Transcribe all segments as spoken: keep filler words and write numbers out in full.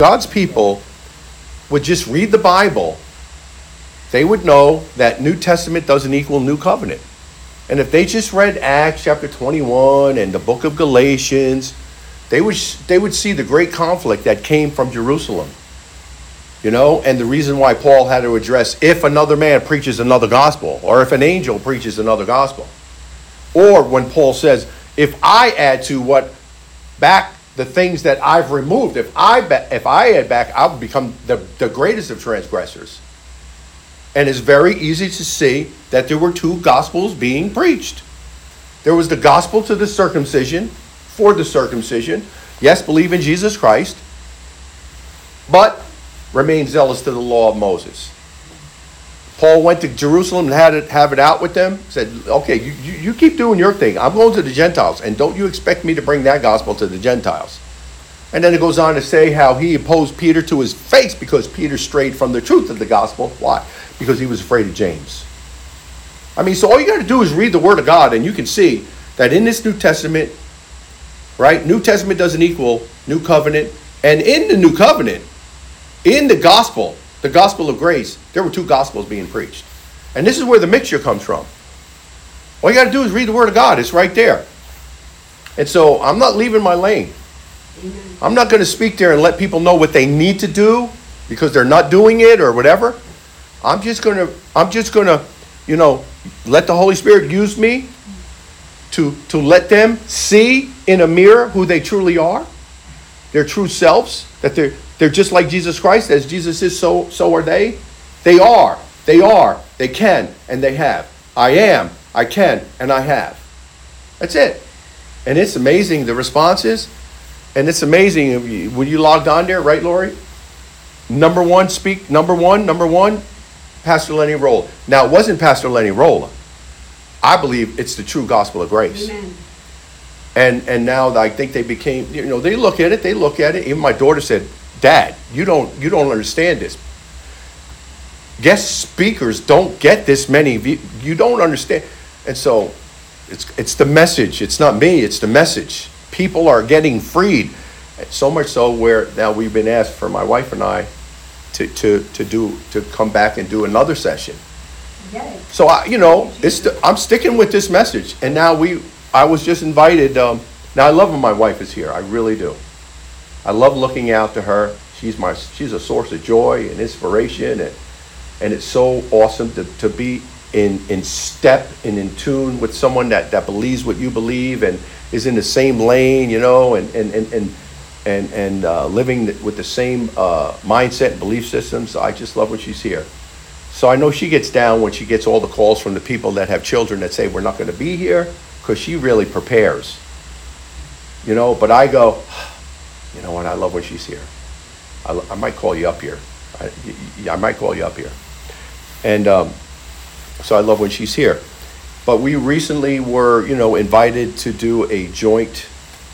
God's people would just read the Bible, they would know that New Testament doesn't equal New Covenant. And if they just read Acts chapter twenty-one and the book of Galatians, they would they would see the great conflict that came from Jerusalem. You know, and the reason why Paul had to address if another man preaches another gospel, or if an angel preaches another gospel. Or when Paul says, if I add to what back the things that I've removed, if I if I add back, I'll become the, the greatest of transgressors. And it's very easy to see that there were two gospels being preached. There was the gospel to the circumcision, for the circumcision. Yes, believe in Jesus Christ, but remain zealous to the law of Moses. Paul went to Jerusalem and had it have it out with them. Said, okay, you, you, you keep doing your thing. I'm going to the Gentiles, and don't you expect me to bring that gospel to the Gentiles. And then it goes on to say how he opposed Peter to his face because Peter strayed from the truth of the gospel. Why? Because he was afraid of James. I mean, so all you got to do is read the Word of God, and you can see that in this New Testament, right, New Testament doesn't equal New Covenant. And in the New Covenant, in the gospel, the gospel of grace, there were two gospels being preached. And this is where the mixture comes from. All you got to do is read the Word of God. It's right there. And so I'm not leaving my lane. I'm not going to speak there and let people know what they need to do because they're not doing it or whatever. I'm just going to, I'm just going to, you know, let the Holy Spirit use me to, to let them see in a mirror who they truly are, their true selves, that they're, they're just like Jesus Christ. As Jesus is, so, so are they. They are, they are, they can, and they have. I am, I can, and I have. That's it. And it's amazing, the responses. And it's amazing when you logged on there, right, Lori? Number one, speak, number one, number one, Pastor Lenny Rolla. Now, it wasn't Pastor Lenny Rolla. I believe it's the true gospel of grace. Amen. And and now I think they became, you know, they look at it, they look at it. Even my daughter said, Dad, you don't you don't understand this. Guest speakers don't get this many. You don't understand. And so it's it's the message. It's not me, it's the message. People are getting freed. So much so where now we've been asked for my wife and I to to to do to come back and do another session. Yay. So I, you know, it's the, I'm sticking with this message. And now we, I was just invited. Um, now I love when my wife is here. I really do. I love looking out to her. She's my she's a source of joy and inspiration, and and it's so awesome to to be in in step and in tune with someone that that believes what you believe and is in the same lane, you know, and and and and and, and uh, living with the same uh, mindset and belief systems. I just love when she's here. So I know she gets down when she gets all the calls from the people that have children that say we're not going to be here, because she really prepares, you know. But I go, you know what? I love when she's here. I, I might call you up here. I, I might call you up here, and um, so I love when she's here. But we recently were, you know, invited to do a joint,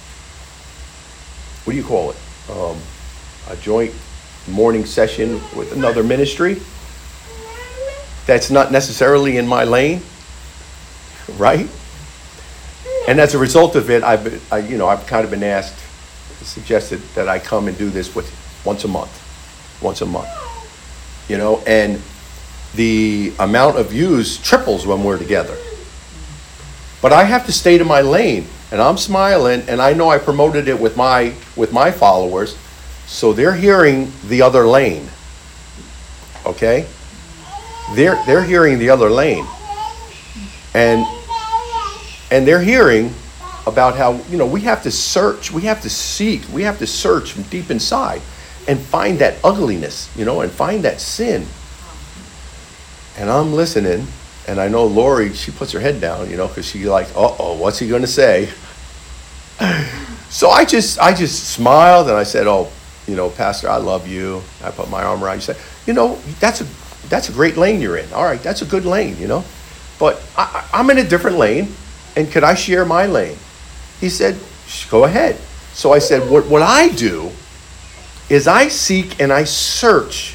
what do you call it? Um, a joint morning session with another ministry that's not necessarily in my lane, right? And as a result of it, I've, been, I, you know, I've kind of been asked, suggested that I come and do this with once a month, once a month, you know, and the amount of views triples when we're together. But I have to stay to my lane, and I'm smiling, and I know I promoted it with my with my followers, so they're hearing the other lane. Okay? They're they're hearing the other lane. And and they're hearing about how, you know, we have to search, we have to seek, we have to search from deep inside and find that ugliness, you know, and find that sin. And I'm listening. And I know Lori, she puts her head down, you know, because she's like, uh-oh, what's he going to say? So I just I just smiled, and I said, oh, you know, Pastor, I love you. I put my arm around you. Said, you know, that's a that's a great lane you're in. All right, that's a good lane, you know. But I, I'm in a different lane, and could I share my lane? He said, go ahead. So I said, what, what I do is I seek and I search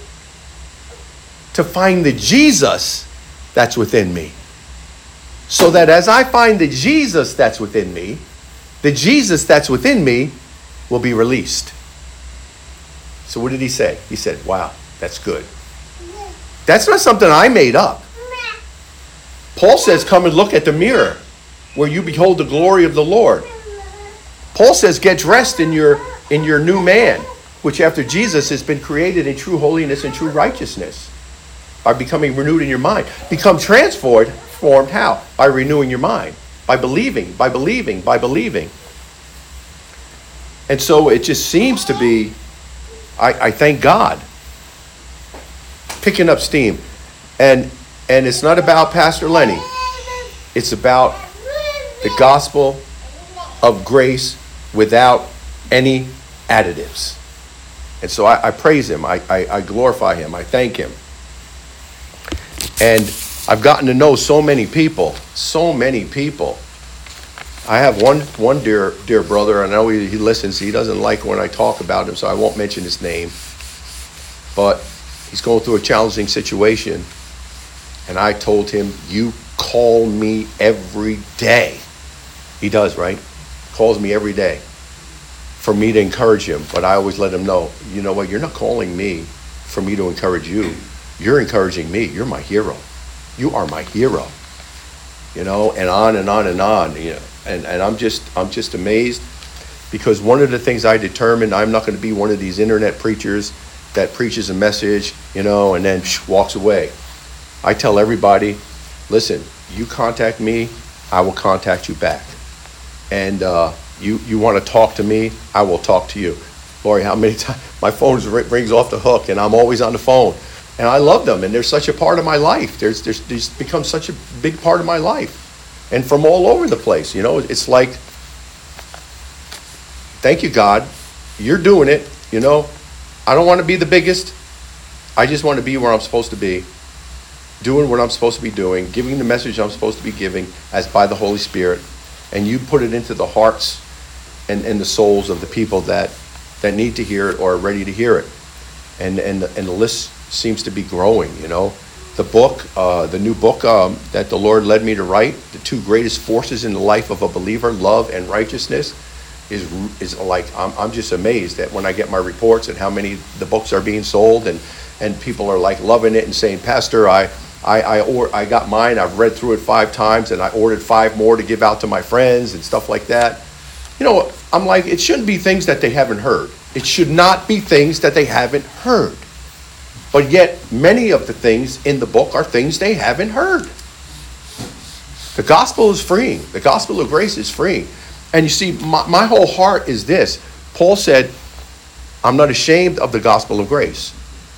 to find the Jesus that's within me. So that as I find the Jesus that's within me, the Jesus that's within me will be released. So what did he say? He said, wow, that's good. That's not something I made up. Paul says, come and look at the mirror where you behold the glory of the Lord. Paul says, get dressed in your in your new man, which after Jesus has been created in true holiness and true righteousness, by becoming renewed in your mind. Become transformed, formed how? By renewing your mind, by believing, by believing, by believing. And so it just seems to be, I, I thank God, picking up steam. And and it's not about Pastor Lenny. It's about the gospel of grace without any additives. And so I, I praise him. I, I, I glorify him. I thank him. And I've gotten to know so many people, so many people. I have one one dear dear brother. I know he, he listens. He doesn't like when I talk about him, so I won't mention his name. But he's going through a challenging situation. And I told him, you call me every day. He does, right? Calls me every day for me to encourage him. But I always let him know, you know what? You're not calling me for me to encourage you. You're encouraging me. You're my hero. You are my hero. You know, and on and on and on. You know, and, and I'm just I'm just amazed, because one of the things I determined, I'm not going to be one of these internet preachers that preaches a message, you know, and then psh, walks away. I tell everybody, listen, you contact me, I will contact you back. And uh, you, you want to talk to me, I will talk to you. Lori, how many times my phone rings off the hook and I'm always on the phone. And I love them, and they're such a part of my life. There's, there's, there's become such a big part of my life. And from all over the place, you know, it's like, thank you, God, you're doing it, you know. I don't want to be the biggest. I just want to be where I'm supposed to be, doing what I'm supposed to be doing, giving the message I'm supposed to be giving as by the Holy Spirit. And you put it into the hearts and, and the souls of the people that, that need to hear it or are ready to hear it. And, and, the, and the list seems to be growing, you know. The book, uh, the new book um, that the Lord led me to write, the two greatest forces in the life of a believer, love and righteousness, is is like, I'm I'm just amazed that when I get my reports and how many the books are being sold, and, and people are like loving it and saying, Pastor, I I I, or, I got mine, I've read through it five times and I ordered five more to give out to my friends and stuff like that. You know, I'm like, it shouldn't be things that they haven't heard. It should not be things that they haven't heard. But yet, many of the things in the book are things they haven't heard. The gospel is freeing. The gospel of grace is freeing. And you see, my, my whole heart is this. Paul said, I'm not ashamed of the gospel of grace.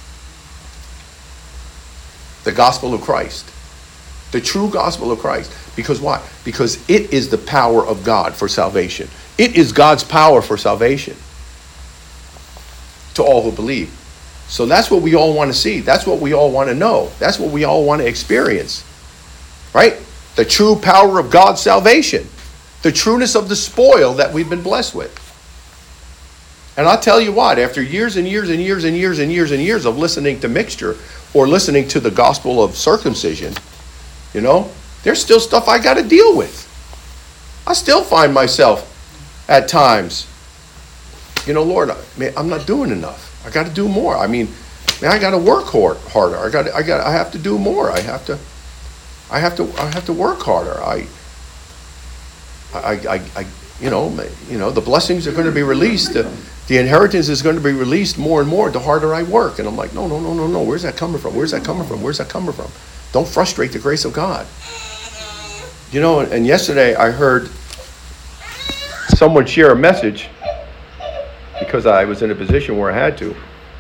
The gospel of Christ. The true gospel of Christ. Because why? Because it is the power of God for salvation. It is God's power for salvation to all who believe. So that's what we all want to see. That's what we all want to know. That's what we all want to experience. Right? The true power of God's salvation. The trueness of the spoil that we've been blessed with. And I'll tell you what, after years and years and years and years and years and years of listening to mixture or listening to the gospel of circumcision, you know, there's still stuff I got to deal with. I still find myself at times, you know, Lord, man, I'm not doing enough. I got to do more. I mean, man, I got to work hard, harder. I got, I got, I have to do more. I have to, I have to, I have to work harder. I, I, I, I you know, you know, the blessings are going to be released. The, the inheritance is going to be released more and more the harder I work. And I'm like, no, no, no, no, no. Where's that coming from? Where's that coming from? Where's that coming from? Don't frustrate the grace of God. You know, and, and yesterday I heard someone share a message, because I was in a position where I had to.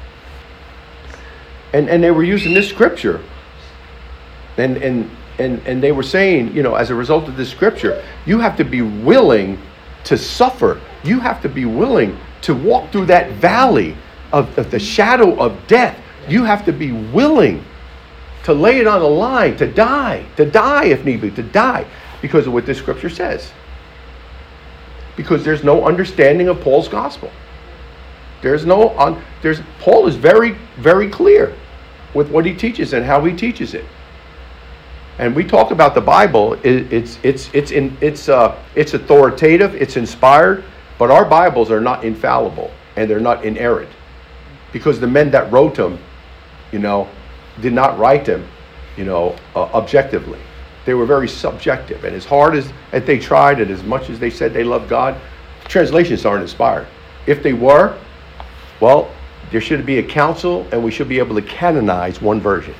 And and they were using this scripture. And and and and they were saying, you know, as a result of this scripture, you have to be willing to suffer. You have to be willing to walk through that valley of, of the shadow of death. You have to be willing to lay it on the line, to die, to die if need be, to die, because of what this scripture says. Because there's no understanding of Paul's gospel. There's no, on, there's, Paul is very, very clear with what he teaches and how he teaches it. And we talk about the Bible, it, it's, it's, it's, in, it's, uh, it's authoritative, it's inspired, but our Bibles are not infallible and they're not inerrant. because the men that wrote them, you know, did not write them, you know, uh, objectively. They were very subjective. And as hard as, as they tried and as much as they said they loved God, translations aren't inspired. If they were, well, there should be a council and we should be able to canonize one version.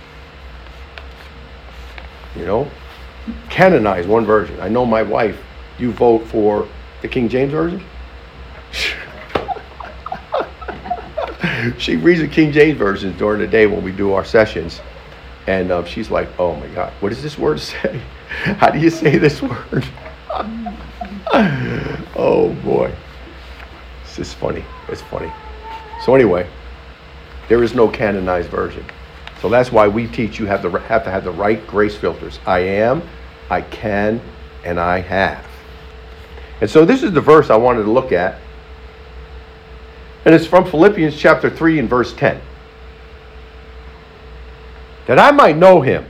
You know, canonize one version. I know my wife, you vote for the King James Version? She reads the King James Version during the day when we do our sessions. And um, she's like, oh my God, what does this word say? How do you say this word? Oh boy. It's just funny. It's funny. So anyway, there is no canonized version. So that's why we teach you have, the, have to have the right grace filters. I am, I can, and I have. And so this is the verse I wanted to look at. And it's from Philippians chapter three and verse ten. That I might know him.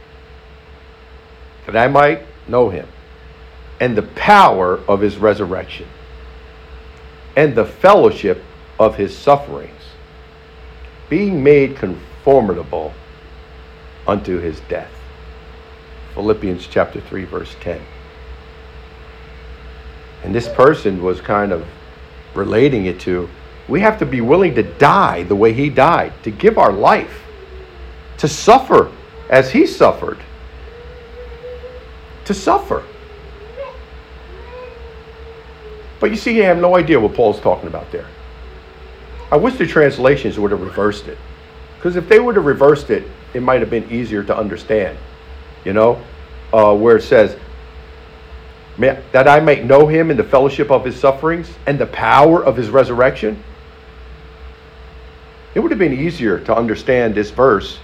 That I might know him. And the power of his resurrection. And the fellowship of his sufferings. Being made conformable unto his death. Philippians chapter three verse ten. And this person was kind of relating it to, we have to be willing to die the way he died, to give our life, to suffer as he suffered, to suffer. But you see, I have no idea what Paul's talking about there. I wish the translations would have reversed it. Because if they would have reversed it, it might have been easier to understand. You know, uh, where it says, that I might know him in the fellowship of his sufferings and the power of his resurrection. It would have been easier to understand this verse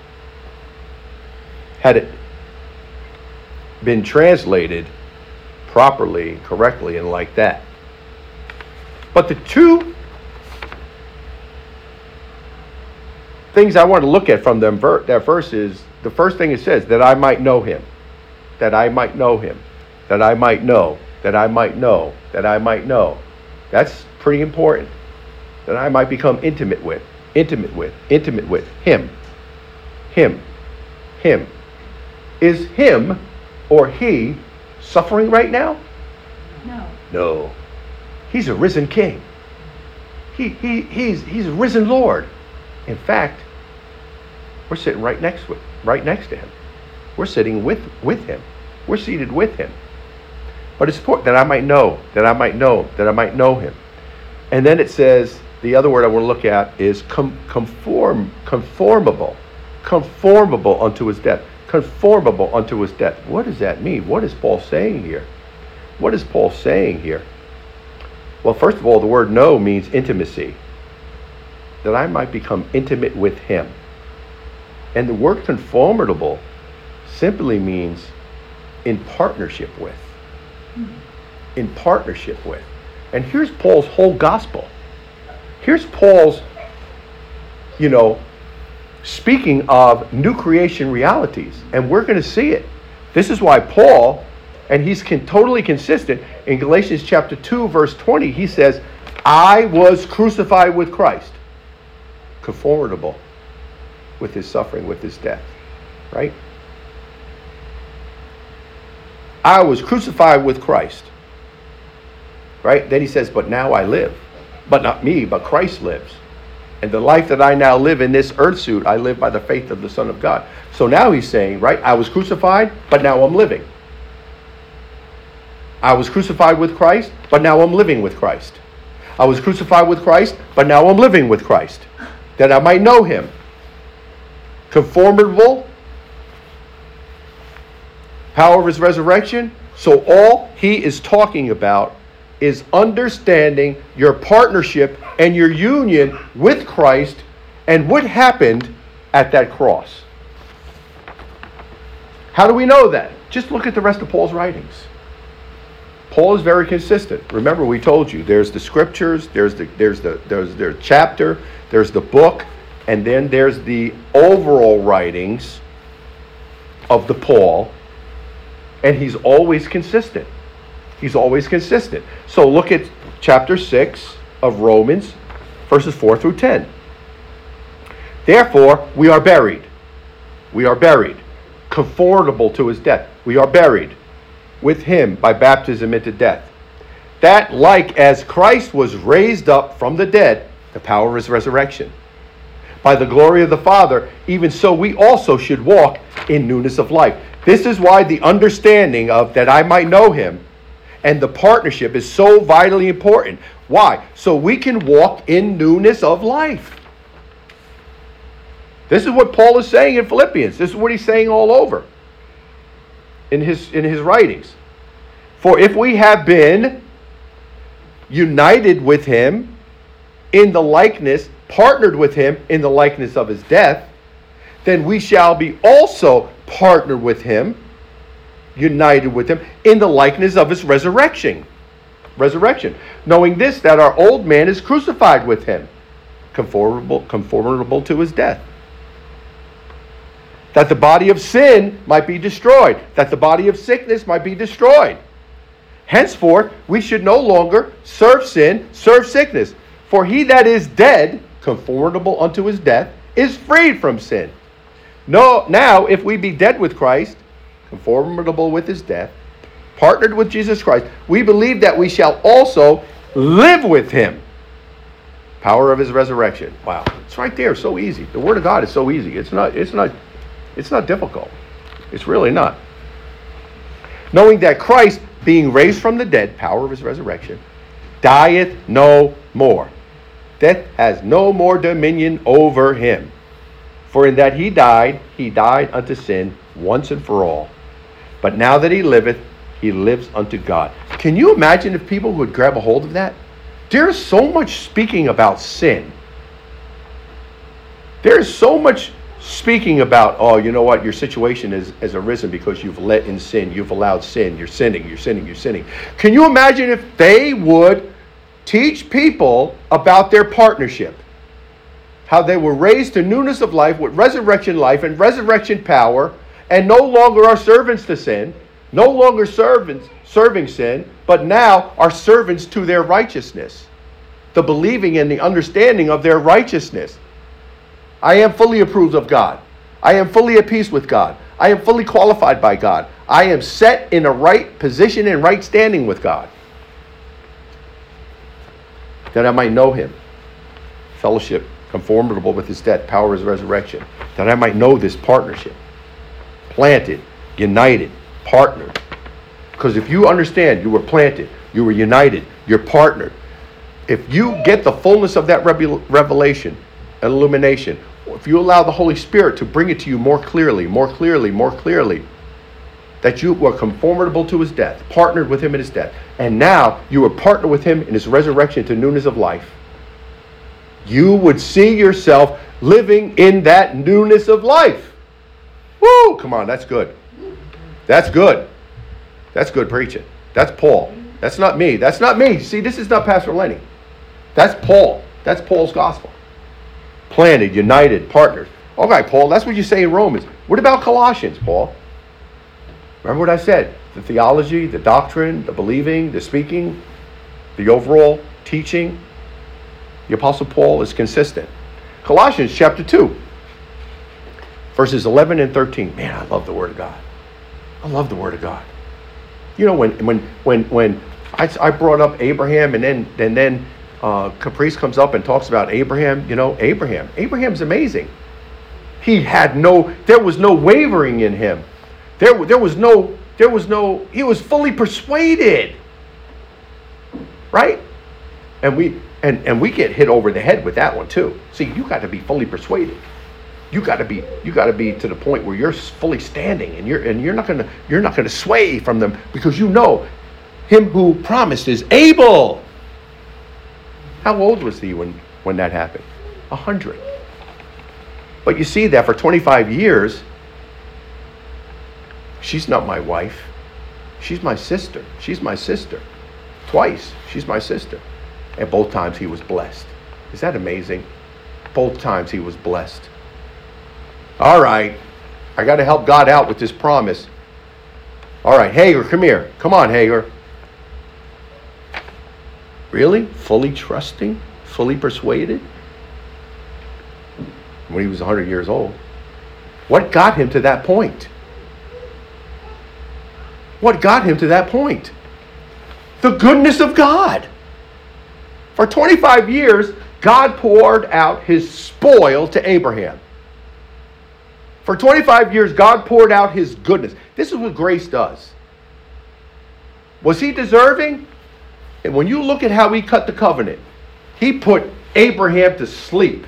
had it been translated properly, correctly, and like that. But the two things I want to look at from them, that verse is, the first thing it says, that I might know him, that I might know him, that I might know, that I might know, that I might know. That's pretty important. That I might become intimate with, intimate with, intimate with him, him, him. Is him or he suffering right now? No. No. He's a risen king. He, he, he's, he's a risen Lord. In fact, we're sitting right next to, right next to him. We're sitting with, with him. We're seated with him. But it's important that I might know, that I might know, that I might know him. And then it says, the other word I want to look at is com- conform, conformable, conformable unto his death, conformable unto his death. What does that mean? What is Paul saying here? What is Paul saying here? Well, first of all, the word know means intimacy, that I might become intimate with him. And the word conformable simply means in partnership with. In partnership with. And here's Paul's whole gospel. Here's Paul's, you know, speaking of new creation realities. And we're going to see it. This is why Paul, and he's con- totally consistent, in Galatians chapter two, verse twenty, he says, I was crucified with Christ. Conformable with his suffering, with his death. Right? I was crucified with Christ. Right? Then he says, but now I live. But not me, but Christ lives. And the life that I now live in this earth suit, I live by the faith of the Son of God. So now he's saying, right, I was crucified, but now I'm living. I was crucified with Christ, but now I'm living with Christ. I was crucified with Christ, but now I'm living with Christ, that I might know him. Conformable, power of his resurrection. So all he is talking about is understanding your partnership and your union with Christ and what happened at that cross. How do we know that? Just look at the rest of Paul's writings. Paul is very consistent. Remember, we told you there's the scriptures, there's the there's the there's their chapter, there's the book, and then there's the overall writings of the Paul, and he's always consistent. He's always consistent. So look at chapter six of Romans, verses four through ten. Therefore, we are buried. We are buried, conformable to his death. We are buried with him by baptism into death. That like as Christ was raised up from the dead, the power of his resurrection, by the glory of the Father, even so we also should walk in newness of life. This is why the understanding of that I might know him and the partnership is so vitally important. Why? So we can walk in newness of life. This is what Paul is saying in Philippians. This is what he's saying all over in his, in his writings. For if we have been united with him in the likeness, partnered with him in the likeness of his death, then we shall be also partnered with him, united with him in the likeness of his resurrection. Resurrection. Knowing this, that our old man is crucified with him, conformable, conformable to his death, that the body of sin might be destroyed, that the body of sickness might be destroyed. Henceforth, we should no longer serve sin, serve sickness. For he that is dead, conformable unto his death, is freed from sin. No, now, if we be dead with Christ, conformable with his death, partnered with Jesus Christ, we believe that we shall also live with him. Power of his resurrection. Wow, it's right there, so easy. The Word of God is so easy. It's not, it's not, it's not difficult. It's really not. Knowing that Christ, being raised from the dead, power of his resurrection, dieth no more. Death has no more dominion over him. For in that he died, he died unto sin once and for all. But now that he liveth, he lives unto God. Can you imagine if people would grab a hold of that? There's so much speaking about sin. There's so much speaking about, oh, you know what, your situation is, has arisen because you've let in sin. You've allowed sin. You're sinning, you're sinning, you're sinning. Can you imagine if they would teach people about their partnership? How they were raised to newness of life with resurrection life and resurrection power, and no longer are servants to sin, no longer servants serving sin, but now are servants to their righteousness, the believing and the understanding of their righteousness. I am fully approved of God. I am fully at peace with God. I am fully qualified by God. I am set in a right position and right standing with God, that I might know him, fellowship, conformable with his death, power of his resurrection, that I might know this partnership, planted, united, partnered. Because if you understand you were planted, you were united, you're partnered, if you get the fullness of that revelation, illumination, if you allow the Holy Spirit to bring it to you more clearly, more clearly, more clearly, that you were conformable to his death, partnered with him in his death, and now you are partnered with him in his resurrection to newness of life, you would see yourself living in that newness of life. Woo! Come on, that's good. That's good. That's good preaching. That's Paul. That's not me. That's not me. See, this is not Pastor Lenny. That's Paul. That's Paul's gospel. Planted, united, partnered. Okay, Paul, that's what you say in Romans. What about Colossians, Paul? Remember what I said? The theology, the doctrine, the believing, the speaking, the overall teaching. The Apostle Paul is consistent. Colossians chapter two, verses eleven and thirteen. Man, I love the Word of God. I love the Word of God. You know, when when when when I, I brought up Abraham, and then and then uh, Caprice comes up and talks about Abraham. You know, Abraham. Abraham's amazing. He had no. There was no wavering in him. There there was no. There was no. He was fully persuaded. Right? And we and and we get hit over the head with that one too. See, you got to be fully persuaded. You got to be you got to be to the point where you're fully standing, and you're and you're not gonna you're not gonna sway from them, because you know him who promised is able. How old was he when when that happened? A hundred. But you see that for twenty-five years, she's not my wife. She's my sister. She's my sister. Twice, she's my sister. And both times he was blessed. Is that amazing? Both times he was blessed. All right, I got to help God out with this promise. All right, Hagar, come here. Come on, Hagar. Really? Fully trusting? fully persuaded when he was one hundred years old. What got him to that point? What got him to that point? The goodness of God. For twenty-five years, God poured out his spoil to Abraham. For twenty-five years, God poured out his goodness. This is what grace does. Was he deserving? And when you look at how he cut the covenant, he put Abraham to sleep.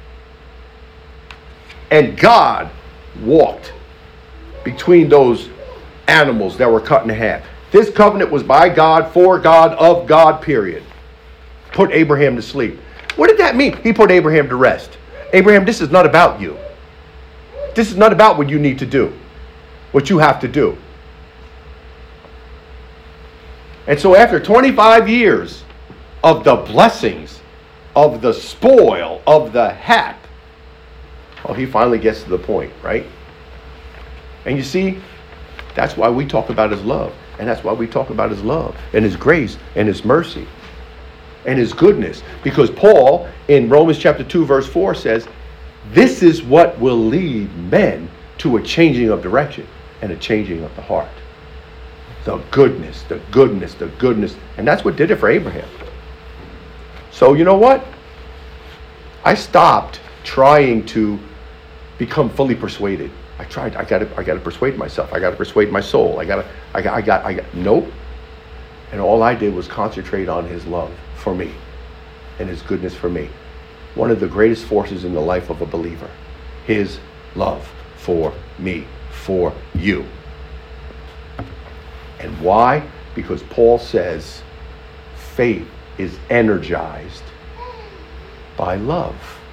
And God walked between those animals that were cut in half. This covenant was by God, for God, of God, period. Put Abraham to sleep. What did that mean? He put Abraham to rest. Abraham, this is not about you. This is not about what you need to do, what you have to do. And so after twenty-five years of the blessings, of the spoil, of the hap, well, he finally gets to the point, right? And you see, that's why we talk about his love. And that's why we talk about his love and his grace and his mercy and his goodness. Because Paul in Romans chapter two verse four says, this is what will lead men to a changing of direction and a changing of the heart. The goodness, the goodness, the goodness. And that's what did it for Abraham. So you know what? I stopped trying to become fully persuaded. I tried, I gotta, I gotta persuade myself. I gotta persuade my soul. I gotta, I got, I got, I got, nope. And all I did was concentrate on his love for me and his goodness for me. One of the greatest forces in the life of a believer. His love for me, for you. And why? Because Paul says faith is energized by love.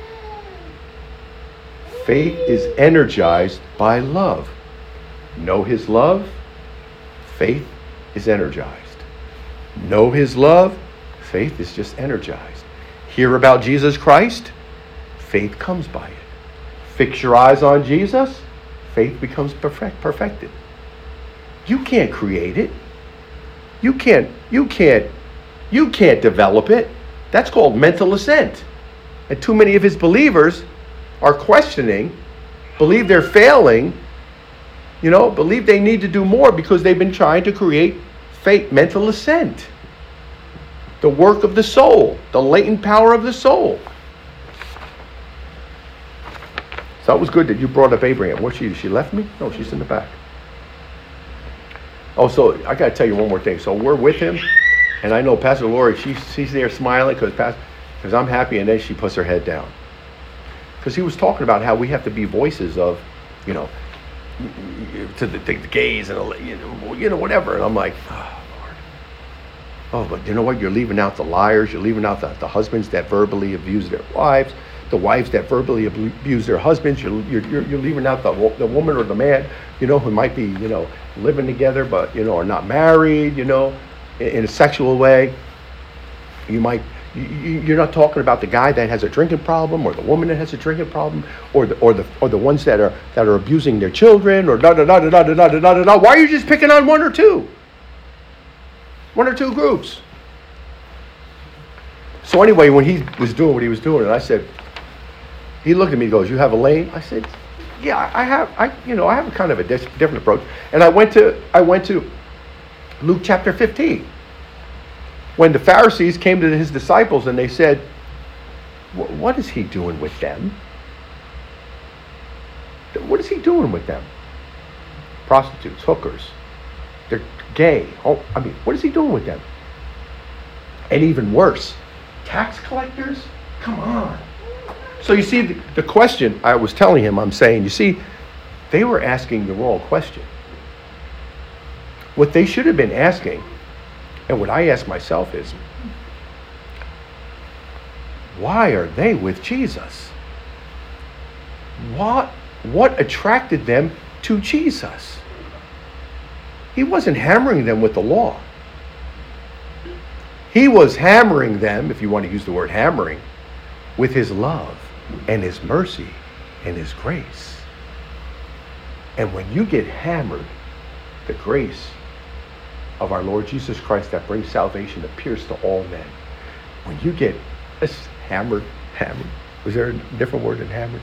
Faith is energized by love. Know his love, faith is energized. Know his love, faith is just energized. Hear about Jesus Christ, faith comes by it. Fix your eyes on Jesus, faith becomes perfect, perfected. You can't create it. You can't, you can't, you can't develop it. That's called mental assent. And too many of his believers are questioning, believe they're failing, you know, believe they need to do more because they've been trying to create faith, mental assent. The work of the soul, the latent power of the soul. So it was good that you brought up Abraham. What, she, she left me? No, she's in the back. Oh, so I got to tell you one more thing. So we're with him, and I know Pastor Lori, she's, she's there smiling because because I'm happy, and then she puts her head down. Because he was talking about how we have to be voices of, you know, to the, the gays and, you know, you know, whatever. And I'm like, oh, Lord. Oh, but you know what? You're leaving out the liars. You're leaving out the, the husbands that verbally abuse their wives, the wives that verbally abuse their husbands. You're, you're, you're leaving out the, the woman or the man, you know, who might be, you know, living together, but, you know, are not married, you know, in, in a sexual way. You might, you, you're not talking about the guy that has a drinking problem or the woman that has a drinking problem or the, or the, or the ones that are, that are abusing their children or da da da da da da da da da da. Why are you just picking on one or two? One or two groups. So anyway, when he was doing what he was doing, and I said, he looked at me and goes, you have a lane? I said, yeah, I have, I, you know, I have a kind of a different approach. And I went to, I went to Luke chapter fifteen. When the Pharisees came to his disciples and they said, what is he doing with them? What is he doing with them? Prostitutes, hookers, they're gay. Oh, I mean, what is he doing with them? And even worse, tax collectors? Come on. So you see, the, the question I was telling him, I'm saying, you see, they were asking the wrong question. What they should have been asking, and what I ask myself is, why are they with Jesus? What, what attracted them to Jesus? He wasn't hammering them with the law. He was hammering them, if you want to use the word hammering, with his love and his mercy and his grace. And when you get hammered, the grace of our Lord Jesus Christ that brings salvation appears to all men. When you get hammered, hammered. Was there a different word than hammered?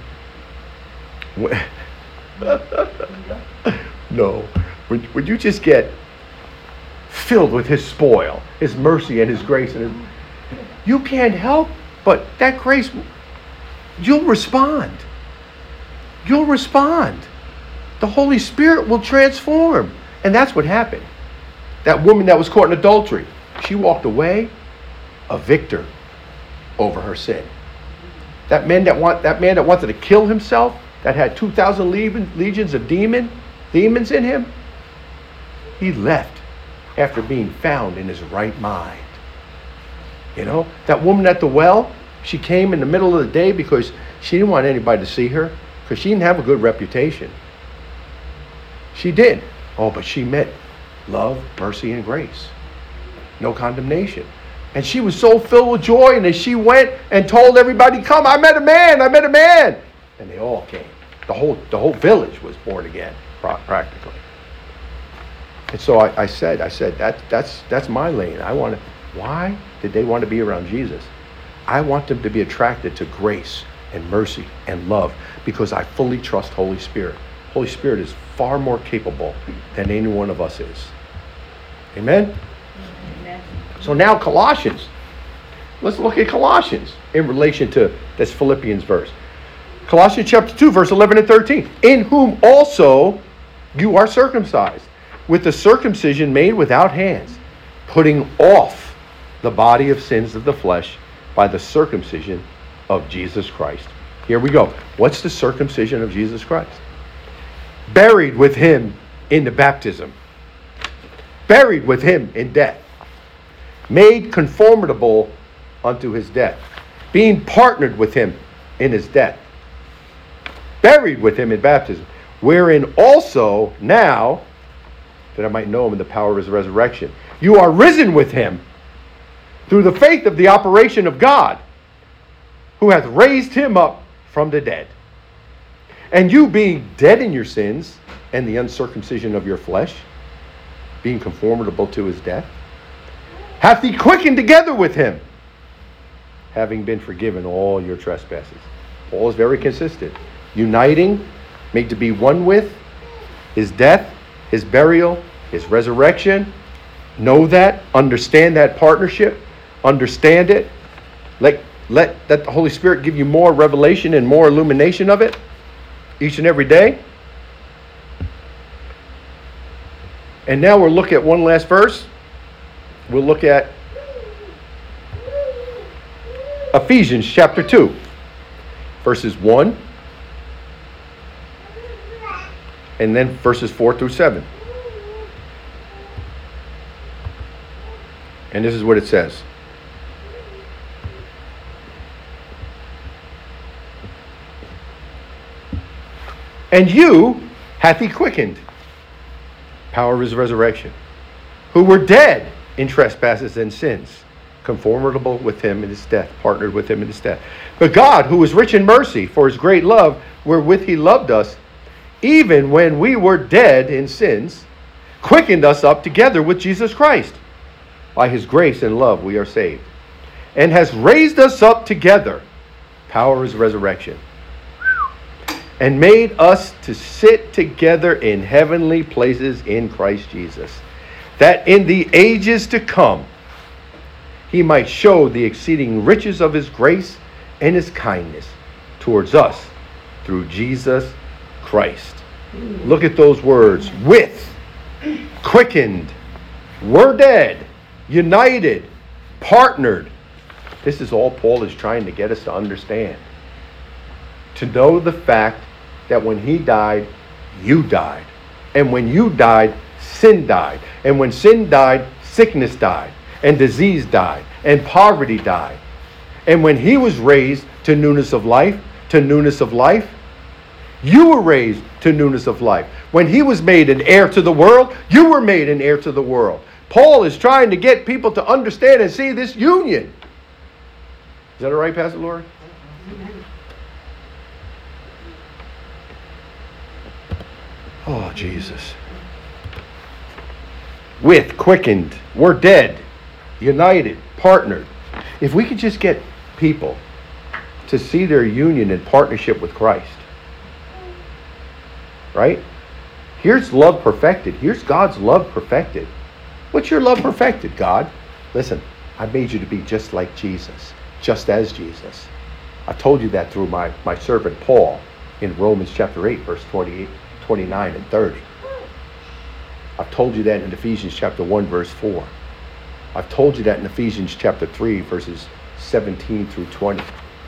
No. Would, would you just get filled with his spoil, his mercy and his grace? And his, you can't help but that grace, you'll respond. You'll respond. The Holy Spirit will transform. And that's what happened. That woman that was caught in adultery, she walked away a victor over her sin. That man that want that man that wanted to kill himself, that had two thousand legions of demon, demons in him, he left after being found in his right mind. You know, that woman at the well, she came in the middle of the day because she didn't want anybody to see her, because she didn't have a good reputation. She did. Oh, but she met love, mercy, and grace. No condemnation. And she was so filled with joy, and as she went and told everybody, come, I met a man, I met a man. And they all came. The whole the whole village was born again, practically. And so I, I said, I said, that that's that's my lane. I want to, why did they want to be around Jesus? I want them to be attracted to grace and mercy and love, because I fully trust Holy Spirit. Holy Spirit is far more capable than any one of us is. Amen? Amen. So now Colossians. Let's look at Colossians in relation to this Philippians verse. Colossians chapter two, verse eleven and thirteen. In whom also you are circumcised, with the circumcision made without hands, putting off the body of sins of the flesh by the circumcision of Jesus Christ. Here we go. What's the circumcision of Jesus Christ? Buried with him in the baptism. Buried with him in death. Made conformable unto his death. Being partnered with him in his death. Buried with him in baptism. Wherein also now, that I might know him in the power of his resurrection, you are risen with him through the faith of the operation of God, who hath raised him up from the dead. And you being dead in your sins and the uncircumcision of your flesh, being conformable to his death, hath he quickened together with him, having been forgiven all your trespasses. Paul is very consistent. Uniting, made to be one with, his death, his burial, his resurrection. Know that, understand that partnership, understand it. Let, let that the Holy Spirit give you more revelation and more illumination of it each and every day. And now we'll look at one last verse. We'll look at Ephesians chapter two, verses one, and then verses four through seven. And this is what it says. And you hath he quickened, power of his resurrection, who were dead in trespasses and sins, conformable with him in his death, partnered with him in his death. But God, who is rich in mercy, for his great love, wherewith he loved us, even when we were dead in sins, quickened us up together with Jesus Christ. By his grace and love we are saved, and has raised us up together, power of his resurrection, and made us to sit together in heavenly places in Christ Jesus, that in the ages to come he might show the exceeding riches of his grace and his kindness towards us through Jesus Christ. Look at those words. With, quickened, we're dead, united, partnered. This is all Paul is trying to get us to understand. To know the fact that when he died, you died. And when you died, sin died. And when sin died, sickness died. And disease died. And poverty died. And when he was raised to newness of life, to newness of life, you were raised to newness of life. When he was made an heir to the world, you were made an heir to the world. Paul is trying to get people to understand and see this union. Is that all right, Pastor Lori? Oh, Jesus. With, quickened, we're dead, united, partnered. If we could just get people to see their union in partnership with Christ. Right? Here's love perfected. Here's God's love perfected. What's your love perfected, God? Listen, I made you to be just like Jesus, just as Jesus. I told you that through my, my servant Paul in Romans chapter eight, verse twenty-eight, twenty-nine and thirty. I've told you that in Ephesians chapter one, verse four. I've told you that in Ephesians chapter three, verses seventeen through twenty.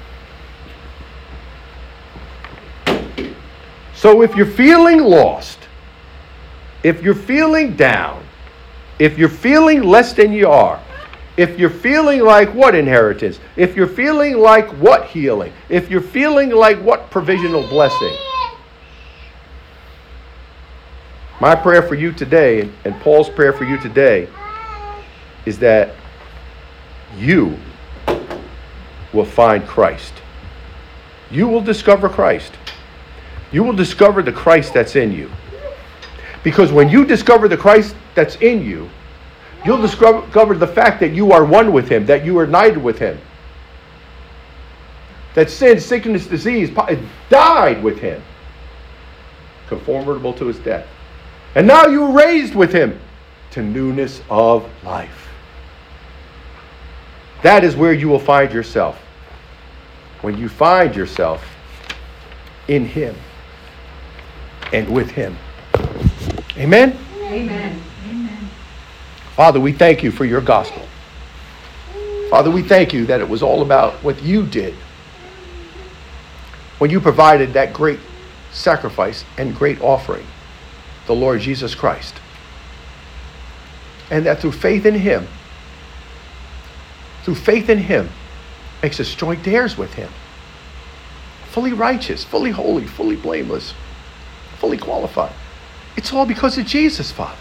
So if you're feeling lost, if you're feeling down, if you're feeling less than you are, if you're feeling like what inheritance, if you're feeling like what healing, if you're feeling like what provisional blessing, my prayer for you today, and Paul's prayer for you today, is that you will find Christ. You will discover Christ. You will discover the Christ that's in you. Because when you discover the Christ that's in you, you'll discover the fact that you are one with him, that you are united with him. That sin, sickness, disease died with him, conformable to his death. And now you are raised with him to newness of life. That is where you will find yourself. When you find yourself in him and with him. Amen? Amen. Amen. Father, we thank you for your gospel. Father, we thank you that it was all about what you did when you provided that great sacrifice and great offering, the Lord Jesus Christ. And that through faith in him, through faith in him, makes us joint heirs with him. Fully righteous, fully holy, fully blameless, fully qualified. It's all because of Jesus, Father.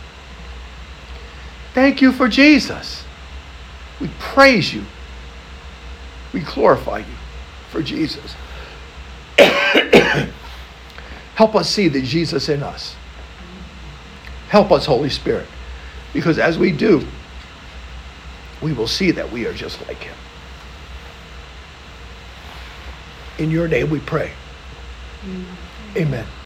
Thank you for Jesus. We praise you. We glorify you for Jesus. Help us see the Jesus in us. Help us, Holy Spirit. Because as we do, we will see that we are just like him. In your name we pray. Amen. Amen.